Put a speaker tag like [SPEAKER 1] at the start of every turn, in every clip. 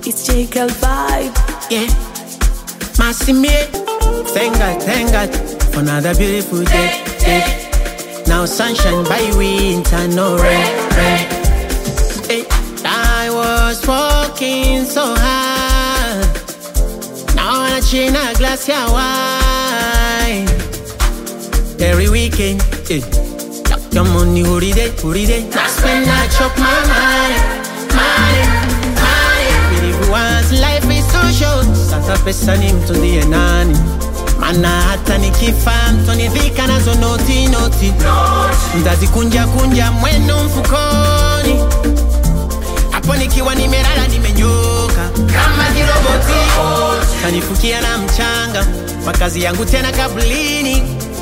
[SPEAKER 1] It's Jekyll vibe.
[SPEAKER 2] Yeah. Massimie. Thank God for another beautiful day. Now sunshine by winter, no rain. Hey. I was walking so hard. Now I wanna chain a glass of wine. Every weekend, your money, holiday. That's when I chop my money. Everyone's life is so short. Sasa pesa ni mtundi nani. Mana hata nikifa mtonivika nazo noti. Mzazi kunja mweno mfukoni. Hapo nikiwa nimelala nimenyoka kama kiroboti. Kanifukia na mchanga. Makazi yangu tena kabulini.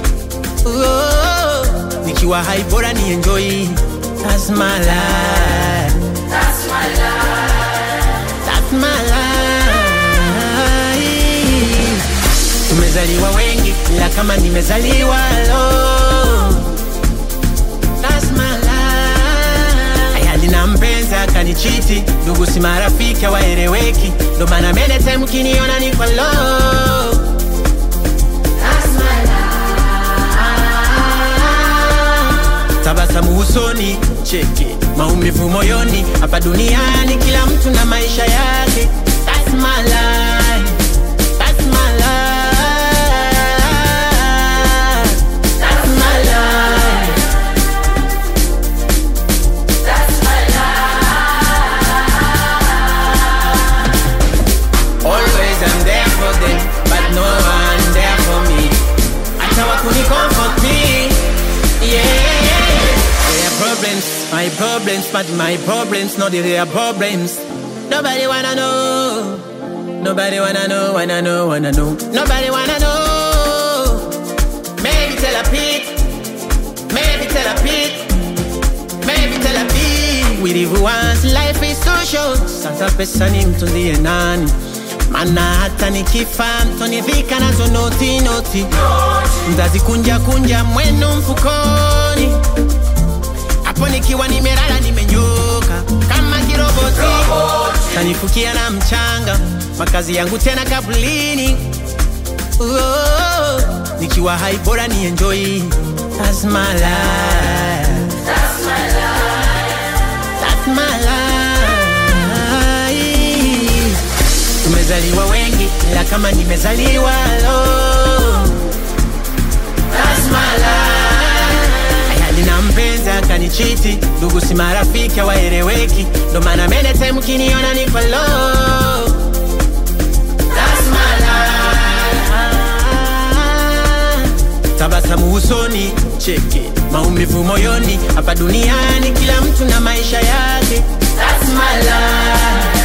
[SPEAKER 2] Nikiwa high bora ni enjoy. That's my life. That's my life. Tumezaliwa wengi ila kama nimezaliwa alone. That's my life. Ayali na mpenzi akanichiti. Ndugu si marafiki hawaeleweki. Ndo maana many time ukiniona niko low. That's my life. Tabasamu usoni, cheki maumivu moyoni. Hapa duniani kila mtu na maisha yake. That's my life. That's my life. That's my life. That's my life. Always I'm there for them, but no one there for me. Atawa kuni comfort me. Yeah. My problems, but my problems, not their problems. Nobody wanna know. Nobody wanna know. Nobody wanna know. Maybe tell a pig. With everyone's life is so short. Sasa pesa ni mtundi nani. Mana hata nikifa mtonivika nazo noti. Mzazi kunja mweno mfukoni. Hapo nikiwa nimelala nimenyoka kama kiroboti. Kanifukia na mchanga. Makazi yangu tena kabulini. Nikiwa high bora ni enjoy. That's my life. That's my life. That's my life. Tumezaliwa wengi ila kama nimezaliwa alone. That's my life. Nina mpenzi akanichiti. Ndugu si marafiki hawaeleweki. Ndo maana many time ukiniona niko low. That's my life. Tabasamu usoni, cheki maumivu moyoni. Hapa duniani kila mtu na maisha yake. That's my life.